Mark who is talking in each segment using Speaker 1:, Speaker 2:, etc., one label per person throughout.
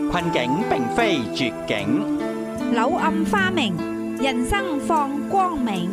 Speaker 1: 困境並非絕境，
Speaker 2: 柳暗花明，人生放光明。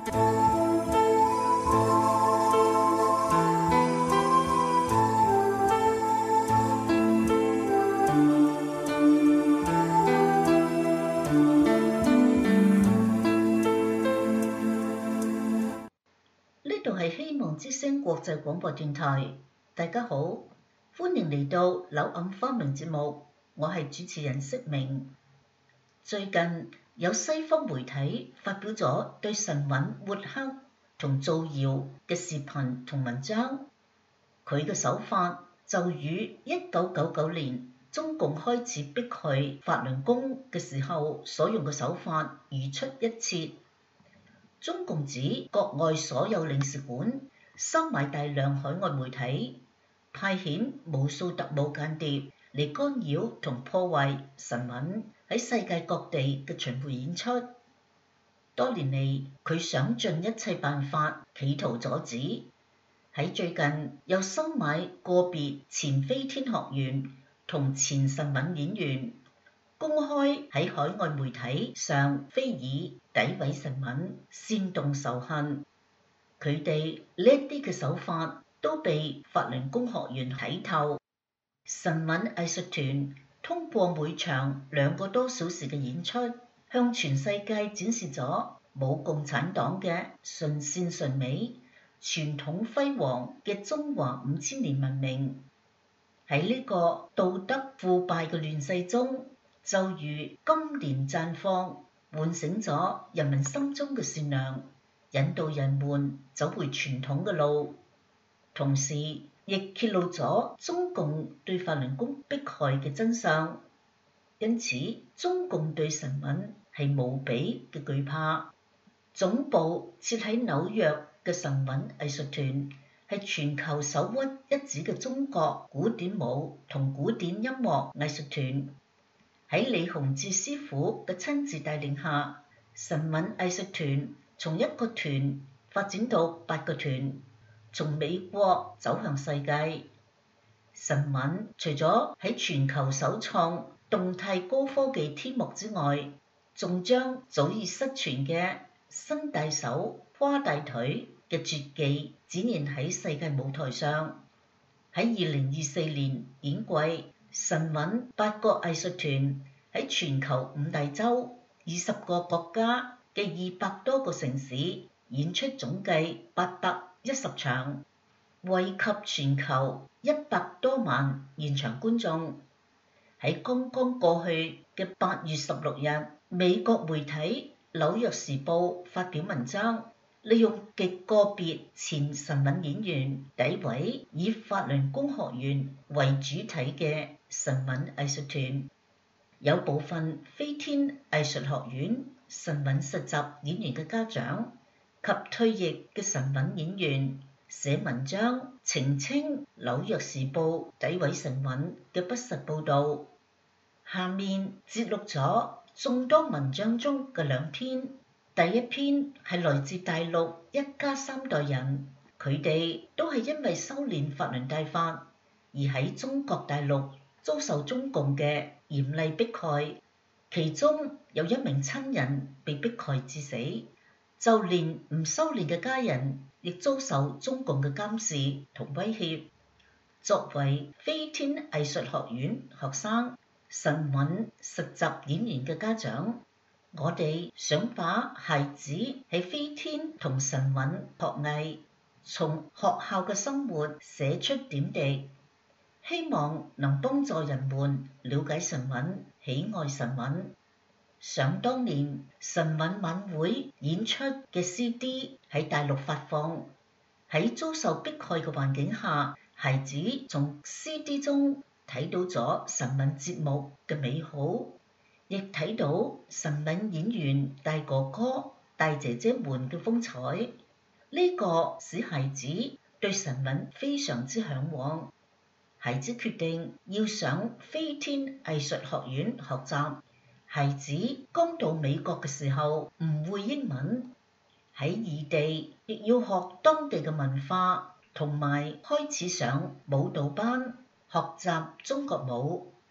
Speaker 3: 呢度係希望之聲國際廣播電台，大家好，歡迎嚟到柳暗花明節目，我係主持人釋明。最近有西方媒體發表咗對神韻抹黑同造謠嘅視頻同文章，佢嘅手法就與1999年中共開始迫害法輪功嘅時候所用嘅手法如出一轍。中共指國外所有領事館收買大量海外媒體，派遣無數特務間諜嚟干擾同破壞神韻喺世界各地嘅巡迴演出。多年嚟，佢想盡一切辦法企圖阻止。喺最近又收買個別前飛天學員同前神韻演員，公開喺海外媒體上非議詆毀神韻，煽動仇恨。佢哋呢啲嘅手法都被法輪功學員睇透。神韻藝術團通過每場2個多小時嘅演出，向全世界展示咗冇共產黨嘅純善純美、傳統輝煌嘅中華5000年文明。喺呢個道德腐敗嘅亂世中，就如金蓮綻放，喚醒咗人民心中嘅善良，引導人們走回傳統嘅路，同時亦揭露咗中共對法輪功迫害嘅真相。因此，中共對神韻係無比嘅懼怕。總部設喺紐約嘅神韻藝術團係全球首屈一指嘅中國古典舞同古典音樂藝術團。喺李洪志師傅嘅親自帶領下，神韻藝術團從1個團發展到8個團，從美國走向世界。神韻除咗喺全球首創動態高科技天幕之外，仲將早已失傳嘅伸大手、跨大腿嘅絕技展現喺世界舞台上。喺2024年演季，神韻8個藝術團喺全球5大洲、20個國家嘅200多個城市演出，總計810場，惠及全球100多萬現場觀眾。喺剛剛過去嘅8月16日，美國媒體紐約時報發表文章，利用極個別前神韻演員詆毀以法輪功學員為主體嘅神韻藝術團。有部分飛天藝術學院神韻實習演員嘅家長及退役嘅神韻演員寫文章澄清紐約時報詆毀神韻嘅不實報導。下面節錄咗眾多文章中嘅2篇。第一篇係來自大陸一家3代人，佢哋都係因為修練法輪大法而喺中國大陸遭受中共嘅嚴厲迫害，其中有1名親人被迫害致死，就連唔修練嘅家人亦遭受中共嘅監視同威脅。作為飛天藝術學院學生、神韻實習演員嘅家長，我哋想把孩子喺飛天同神韻學藝從學校嘅生活寫出點滴，希望能幫助人們了解神韻、喜愛神韻。想當年神韻晚會演出嘅 CD 喺大陸發放，喺遭受迫害嘅環境下，孩子從 CD 中睇到咗神韻節目嘅美好，亦睇到神韻演員大哥哥、大姐姐們嘅風采。呢個使孩子對神韻非常之嚮往。孩子決定要上飛天藝術學院學習。孩子剛到美國嘅時候唔會英文，喺異地亦要學當地嘅文化，同埋開始上舞蹈班，學習中國舞。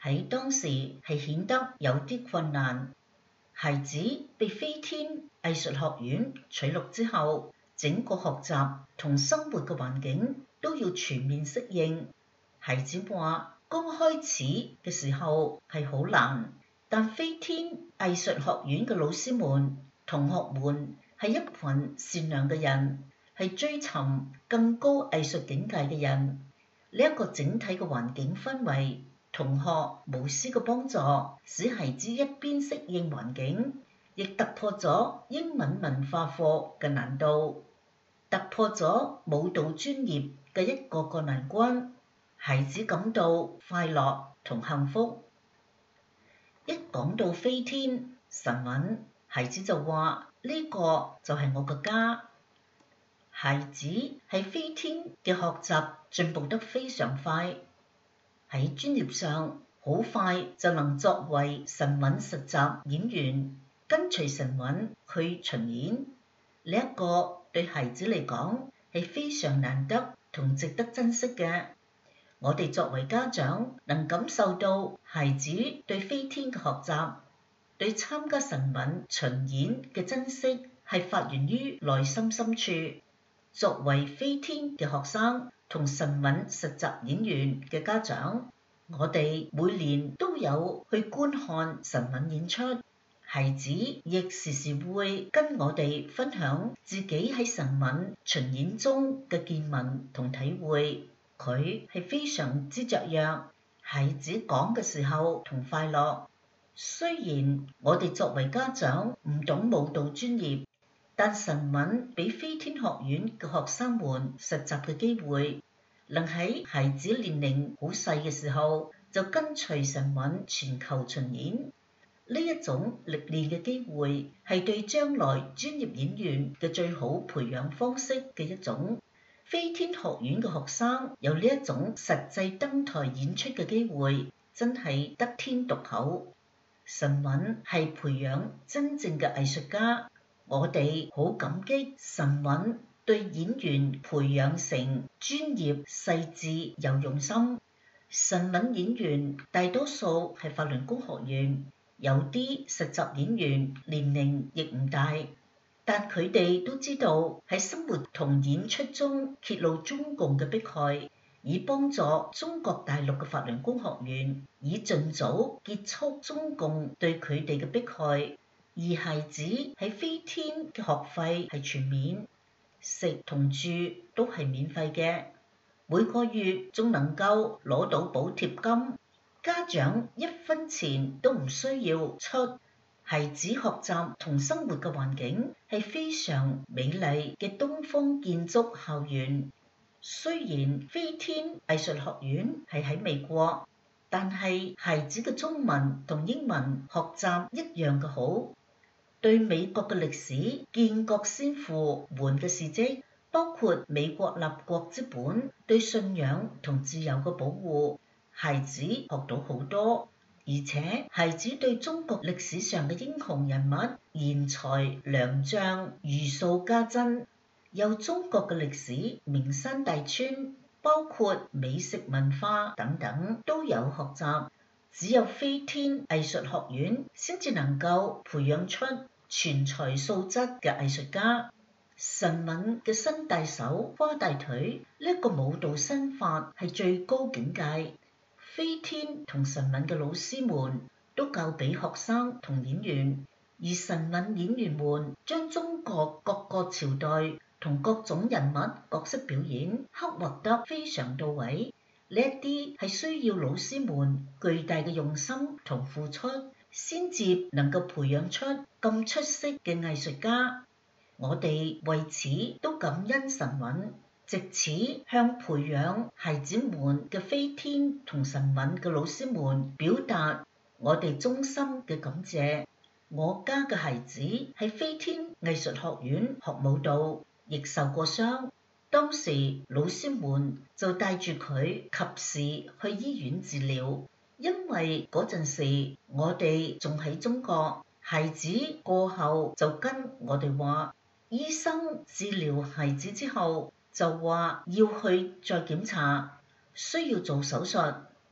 Speaker 3: 喺當時係顯得有啲困難。孩子被飛天藝術學院取錄之後，整個學習同生活嘅環境都要全面適應。孩子話：剛開始嘅時候係好難，但飛天藝術學院嘅老師們、同學們係一群善良嘅人，係追尋更高藝術境界嘅人。呢一個整體嘅環境氛圍，同學無私嘅幫助，使孩子一邊適應環境，亦突破咗英文文化課嘅難度，突破咗舞蹈專業嘅一個個難關。孩子感到快樂同幸福。一講到飛天神韻，孩子就話：呢個就係我嘅家。孩子喺飛天嘅學習進步得非常快，喺專業上好快就能作為神韻實習演員，跟隨神韻去巡演。呢一個對孩子嚟講係非常難得同值得珍惜嘅。我哋作為家長，能感受到孩子對飛天嘅學習、對參加神韻巡演嘅珍惜，係發源於內心深處。作為飛天嘅學生同神韻實習演員嘅家長，我哋每年都有去觀看神韻演出，孩子亦時時會跟我哋分享自己喺神韻巡演中嘅見聞同體會。佢係非常之雀躍，孩子講嘅時候同快樂。雖然我哋作為家長唔懂舞蹈專業，但神韻俾飛天學院嘅學生們實習嘅機會，能喺孩子年齡好細嘅時候就跟隨神韻全球巡演，呢一種歷練嘅機會係對將來專業演員嘅最好培養方式嘅一種。飛天學院嘅學生有呢一種實際登台演出嘅機會，真係得天獨厚。神韻係培養真正嘅藝術家，我哋好感激神韻對演員培養成專業、細緻又用心。神韻演員大多數係法輪功學員，有啲實習演員年齡亦唔大。但佢哋都知道喺生活同演出中揭露中共嘅迫害，以幫助中國大陸嘅法輪功學員，以盡早結束中共對佢哋嘅迫害。而孩子喺飛天嘅學費係全免，食同住都係免費嘅，每個月仲能夠攞到補貼金，家長一分錢都唔需要出。孩子學習同生活嘅環境係非常美麗嘅東方建築校園。雖然飛天藝術學院係喺美國，但係孩子嘅中文同英文學習一樣嘅好。對美國嘅歷史、建國先父們嘅事蹟，包括美國立國之本、對信仰同自由嘅保護，孩子學到好多。而且孩子對中國歷史上嘅英雄人物、賢才良將如數家珍，有中國嘅歷史名山大川，包括美食文化等等都有學習。只有飛天藝術學院先至能夠培養出全才素質嘅藝術家。神韻嘅伸大手、跨大腿呢一個舞蹈身法係最高境界。飛天同神韻嘅老師們都教俾學生同演員，而神韻演員們將中國各個朝代同各種人物角色表演刻畫得非常到位。呢一啲係需要老師們巨大嘅用心同付出，先至能夠培養出咁出色嘅藝術家。我哋為此都感恩神韻，藉此向培養孩子們嘅飛天同神韻嘅老師們表達我哋衷心嘅感謝。我家嘅孩子喺飛天藝術學院學舞蹈，亦受過傷。當時老師們就帶住佢及時去醫院治療，因為嗰陣時我哋仲喺中國。孩子過後就跟我哋話，醫生治療孩子之後就話要去再檢查，需要做手術。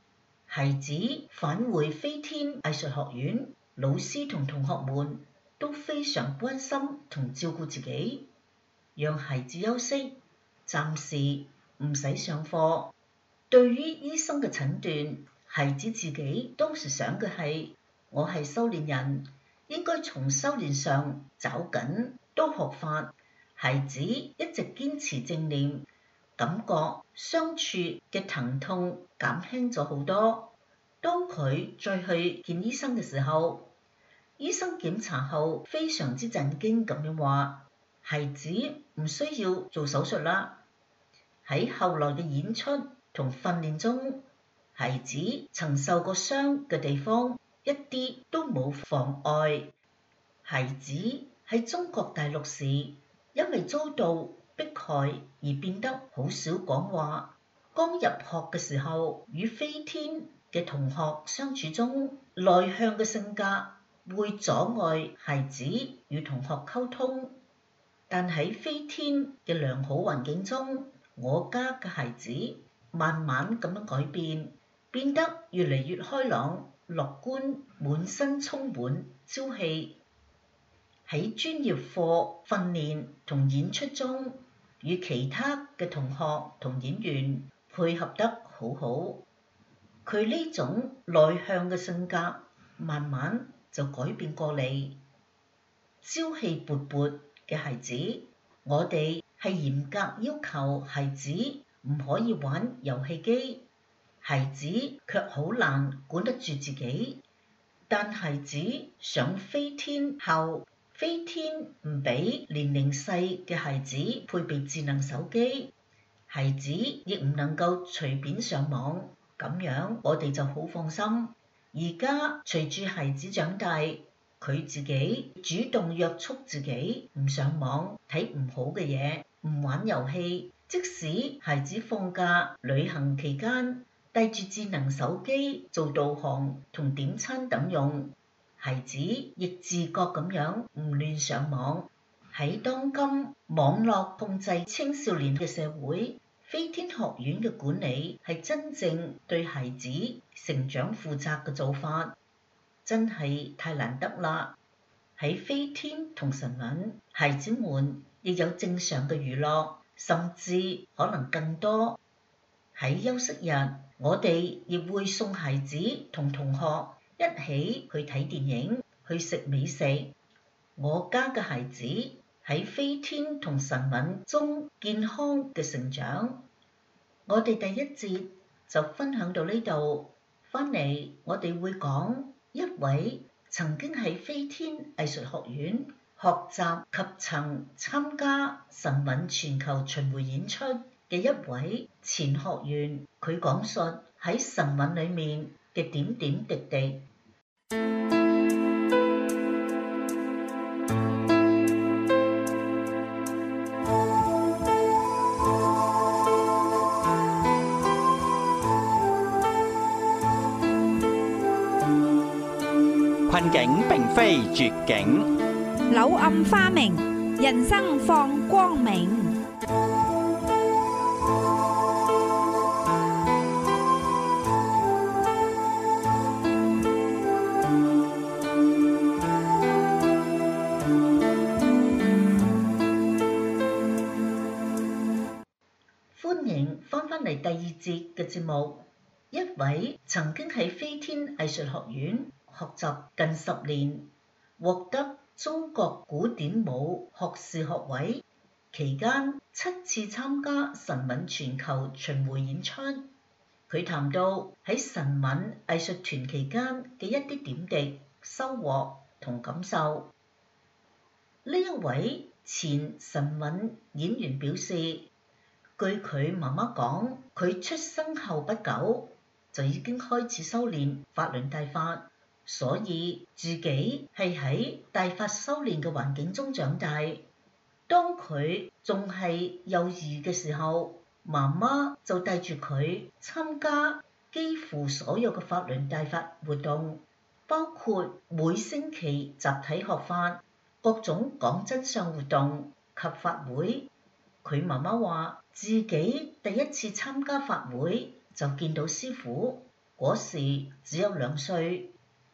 Speaker 3: 孩子返回飛天藝術學院，老師同同學們都非常關心同照顧自己，讓孩子休息，暫時唔使上課。對於醫生嘅診斷，孩子自己當時想嘅係：我係修煉人，應該從修煉上找緊多學法。孩子一直堅持正念，感覺傷處嘅疼痛減輕咗好多。當佢再去見醫生嘅時候，醫生檢查後非常之震驚咁樣話：孩子唔需要做手術啦。喺後來嘅演出同訓練中，孩子曾受過傷嘅地方一啲都冇妨礙。孩子喺中國大陸時，因為遭到迫害而變得好少講話。剛入學嘅時候，與飛天嘅同學相處中，內向嘅性格會阻礙孩子與同學溝通。但喺飛天嘅良好環境中，我家嘅孩子慢慢咁樣改變，變得越嚟越開朗、樂觀，滿身充滿朝氣。喺專業課訓練同演出中，與其他嘅同學同演員配合得好好。佢呢種內向嘅性格慢慢就改變過嚟，朝氣勃勃嘅孩子，我哋係嚴格要求孩子唔可以玩遊戲機，孩子卻好難管得住自己。但孩子上飛天後，飛天唔俾年齡細嘅孩子配備智能手機，孩子亦唔能夠隨便上網，咁樣我哋就好放心。而家隨住孩子長大，佢自己主動約束自己，唔上網睇唔好嘅嘢，唔玩遊戲。即使孩子放假旅行期間帶住智能手機做導航同點餐等用，孩子亦自覺咁樣唔亂上網。喺當今網絡控制青少年嘅社會，飛天學院嘅管理係真正對孩子成長負責嘅做法，真係太難得啦！喺飛天同神韻，孩子們亦有正常嘅娛樂，甚至可能更多。喺休息日，我哋亦會送孩子同同學一起去睇電影，去食美食。我家嘅孩子喺飛天同神韻中健康嘅成長。我哋第一節就分享到呢度，翻嚟我哋會講一位曾經喺飛天藝術學院學習及曾參加神韻全球巡迴演出嘅一位前學員，佢講述喺神韻裏面嘅點點滴滴。
Speaker 1: 困境並非絕境，
Speaker 2: 柳暗花明，人生放光明。
Speaker 3: 歡迎翻返嚟第二節嘅節目。一位曾經喺飛天藝術學院學習近10年，獲得中國古典舞學士學位，期間7次參加神韻全球巡迴演出。佢談到喺神韻藝術團期間嘅一啲點滴收穫同感受。呢一位前神韻演員表示，據佢媽媽講，佢出生後不久就已經開始修練法輪大法。所以自己係喺大法修練嘅環境中長大。當佢仲係幼兒嘅時候，媽媽就帶住佢參加幾乎所有嘅法輪大法活動，包括每星期集體學法、各種講真相活動及法會。佢媽媽話自己第一次參加法會就見到師父， 嗰時只有2歲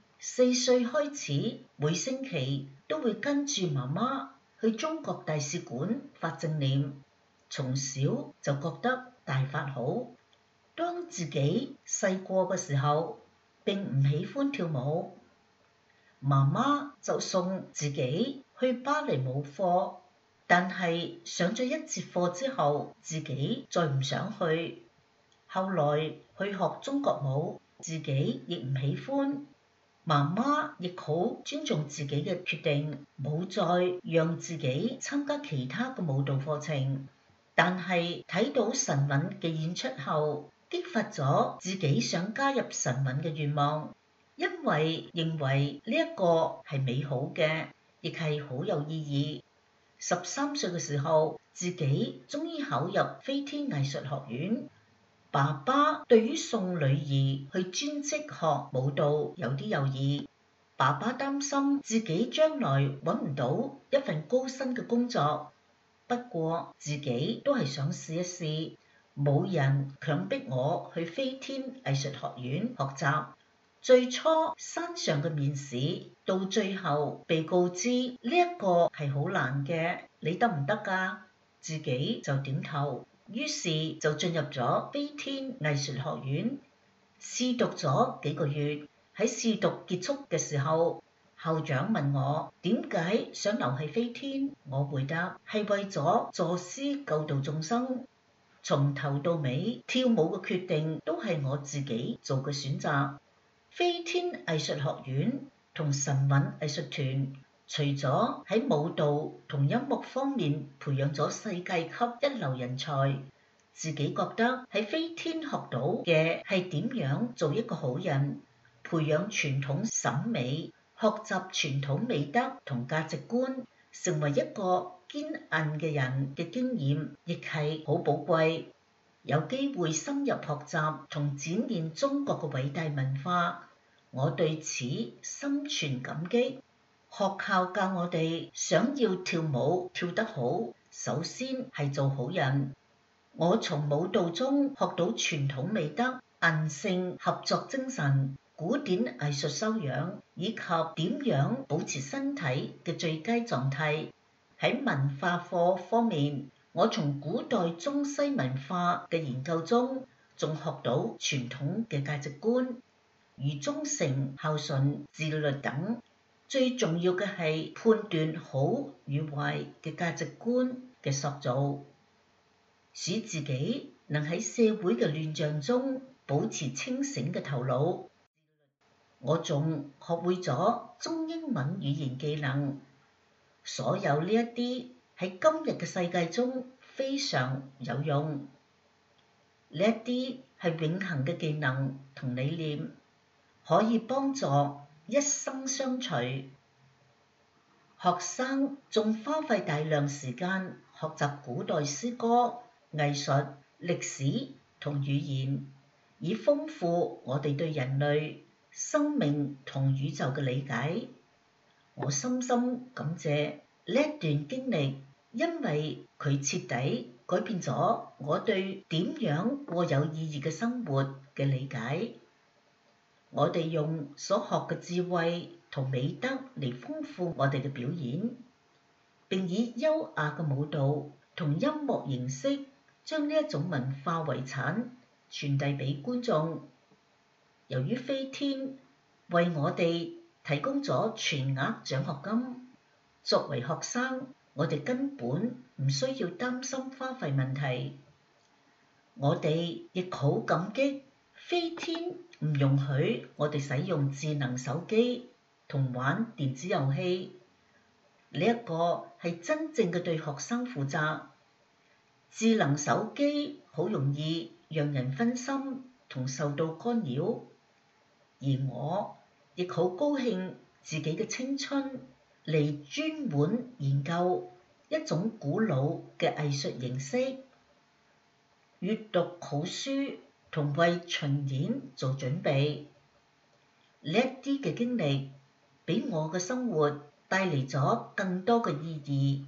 Speaker 3: ，4歲開始每星期都會跟住媽媽去中國大使館發正念，從小就覺得大法好。當自己細個嘅時候並唔喜歡跳舞，媽媽就送自己去芭蕾舞課，但係上咗1節課之後，自己再唔想去。後來去學中國舞，自己亦唔喜歡，媽媽亦好尊重自己嘅決定，冇再讓自己參加其他嘅舞蹈課程。但係睇到神韻嘅演出後，激發咗自己想加入神韻嘅願望，因為認為呢一個係美好嘅，亦係好有意義。13歲嘅時候，自己終於考入飛天藝術學院。爸爸對於送女兒去專職學舞蹈有啲猶豫，爸爸擔心自己將來揾唔到一份高薪嘅工作。不過自己都係想試一試，冇人強迫我去飛天藝術學院學習。最初山上嘅面試，到最後被告知呢一個係好難嘅，你得唔得㗎？自己就點頭，於是就進入咗飛天藝術學院，試讀咗幾個月。喺試讀結束嘅時候，校長問我點解想留喺飛天，我回答係為咗助師救度眾生。從頭到尾，跳舞嘅決定都係我自己做嘅選擇。飛天藝術學院同神韻藝術團，除咗喺舞蹈同音樂方面培養咗世界級一流人才，自己覺得喺飛天學到嘅係點樣做一個好人，培養傳統審美，學習傳統美德同價值觀，成為一個堅韌嘅人嘅經驗，亦係好寶貴。有機會深入學習同展現中國嘅偉大文化，我對此心存感激。學校教我哋想要跳舞跳得好，首先係做好人。我從舞蹈中學到傳統美德、韌性、合作精神、古典藝術修養，以及點樣保持身體嘅最佳狀態。喺文化課方面，我從古代中西文化嘅研究中，仲學到傳統嘅價值觀，如忠誠、孝順、自律等。最重要嘅係判斷好與壞嘅價值觀嘅塑造，使自己能喺社會嘅亂象中保持清醒嘅頭腦。我仲學會咗中英文語言技能，所有呢一啲喺今日嘅世界中非常有用。呢一啲係永恆嘅技能同理念，可以幫助一生相隨。學生仲花費大量時間學習古代詩歌、藝術、歷史同語言，以豐富我哋對人類、生命同宇宙嘅理解。我深深感謝呢一段經歷，因為佢徹底改變咗我對點樣過有意義嘅生活嘅理解。我哋用所學嘅智慧同美德嚟豐富我哋嘅表演，並以優雅嘅舞蹈同音樂形式將呢一種文化遺產傳遞俾觀眾。由於飛天為我哋提供咗全額獎學金，作為學生，我哋根本唔需要擔心花費問題。我哋亦好感激飛天唔容許我哋使用智能手機同玩電子遊戲，呢一個係真正嘅對學生負責。智能手機好容易讓人分心同受到干擾，而我亦好高興自己嘅青春嚟專門研究一種古老嘅藝術形式，閱讀好書同為巡演做準備。呢一啲嘅經歷俾我嘅生活帶嚟咗更多嘅意義，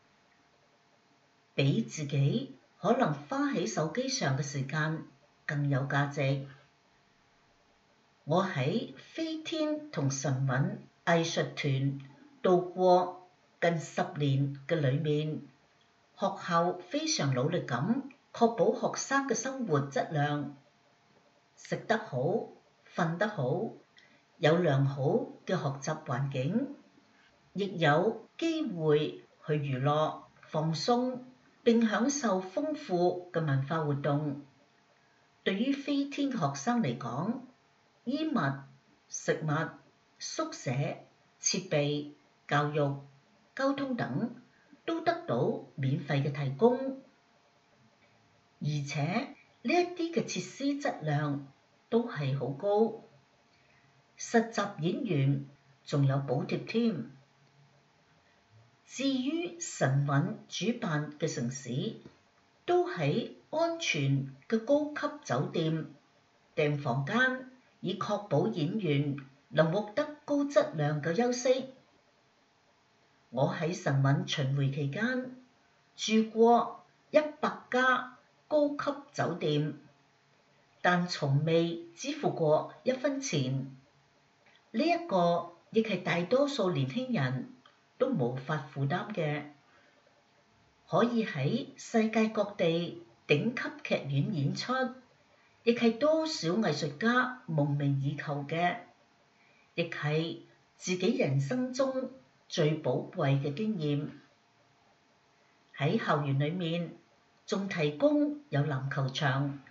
Speaker 3: 比自己可能花喺手機上嘅時間更有價值。 我喺飛天同神韻藝術團度過近10年嘅裏面，學校非常努力咁確保學生嘅生活質量，食得好，瞓得好，有良好嘅學習環境，亦有機會去娛樂、放鬆並享受豐富嘅文化活動。對於飛天嘅學生嚟講，衣物、食物、宿舍、設備、教育、交通等都得到免費嘅提供，而且呢一啲嘅設施質量都係好高。實習演員仲有補貼添。至於神韻主辦嘅城市，都喺安全嘅高級酒店訂房間，以確保演員能獲得高質量嘅休息。我喺神韻巡迴期間住過100家高級酒店，但從未支付過1分錢。呢一個亦係大多數年輕人都無法負擔嘅。可以喺世界各地頂級劇院演出，亦係多少藝術家夢寐以求嘅，亦係自己人生中最寶貴嘅經驗。喺校園裏面仲提供有籃球場、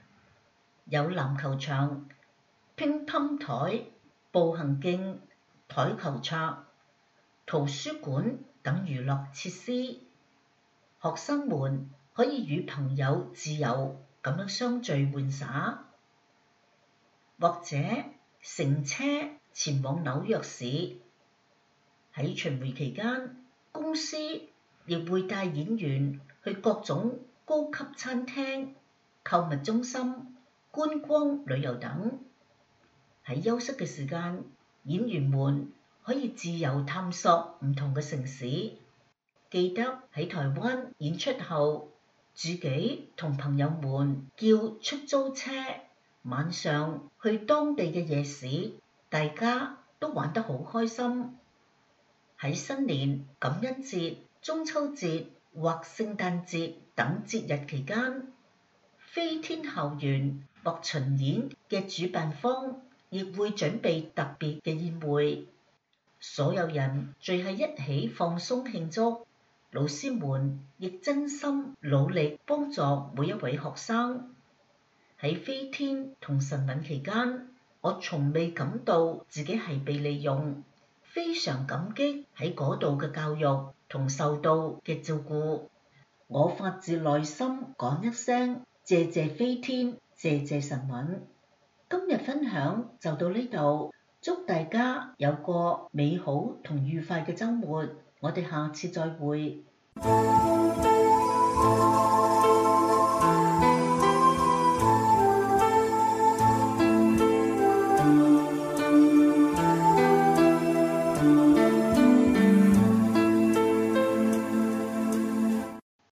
Speaker 3: 乒乓台、步行徑、台球桌、圖書館等娛樂設施。學生們可以與朋友自由咁樣相聚玩耍，或者乘車前往紐約市。喺巡迴期間，公司亦會帶演員去各種高級餐廳、購物中心、觀光旅遊等。喺休息嘅時間，演員們可以自由探索唔同嘅城市。記得喺台灣演出後，自己同朋友們叫出租車，晚上去當地嘅夜市，大家都玩得好開心。喺新年、感恩節、中秋節或聖誕節等節日期間，飛天校園或巡演嘅主辦方亦會準備特別嘅宴會，所有人聚喺一起放鬆慶祝。老師們亦真心努力幫助每一位學生。喺飛天同神韻期間，我從未感到自己係被利用，非常感激喺嗰度嘅教育同受到嘅照顧。我發自內心講一聲謝謝飛天，謝謝神韻。今日分享就到呢度，祝大家有個美好同愉快嘅週末。我哋下次再會。